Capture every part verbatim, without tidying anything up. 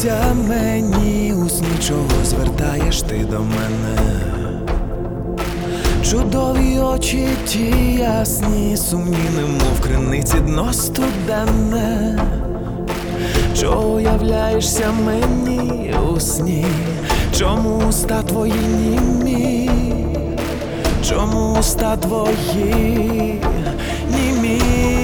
являєшся мені, у сні чого звертаєш ти до мене. Чудові очі ті ясні, сумні, немов криниці дно студенне. Чого являєшся мені у сні? Чому уста твої німі? Чому уста твої німі?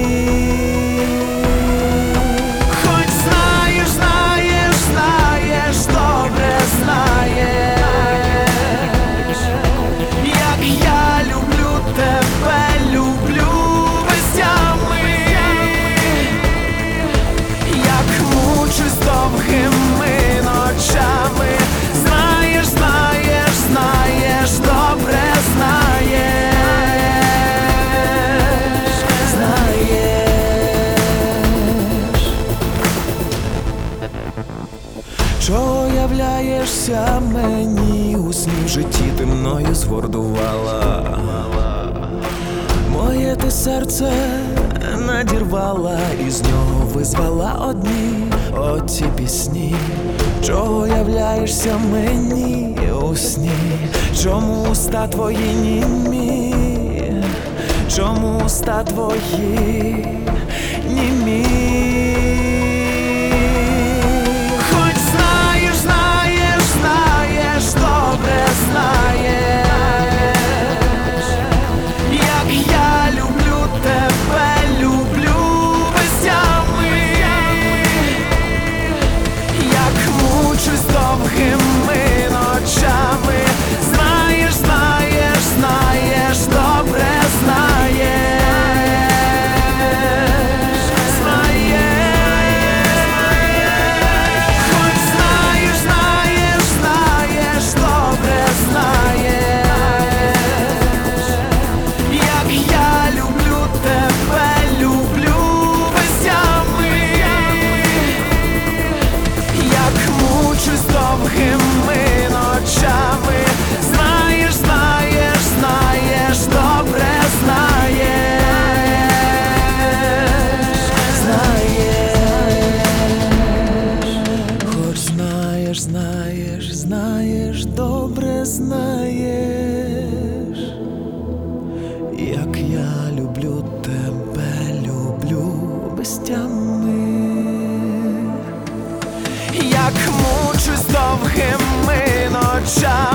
Хоч знаєш, знаєш, знаєш, добре знаєш, як я люблю тебе, люблю без тями, як мучусь довгими ночами. Знаєш, знаєш, знаєш, добре знаєш, знаєш. Чого являєшся мені, у сні в житті ти мною згордувала, моє ти серце надірвала, і з нього визвала одні оці пісні. Чого являєшся мені у сні? Чому уста твої німі? Чому уста твої німі? Хоч знаєш, знаєш, знаєш, добре знаєш, як я люблю тебе, люблю без тями, як мучусь довгими ночами. Знаєш, знаєш, знаєш, добре знаєш, знаєш. Хоч знаєш, знаєш, знаєш, добре знаєш, як я люблю тебе, люблю без тями, як мучусь довгими ночами. Знаєш, знаєш, знаєш, добре знаєш, знаєш. Хоч знаєш, знаєш, знаєш, добре знаєш, як я люблю тебе, люблю без тями, як мучусь довгими ночами.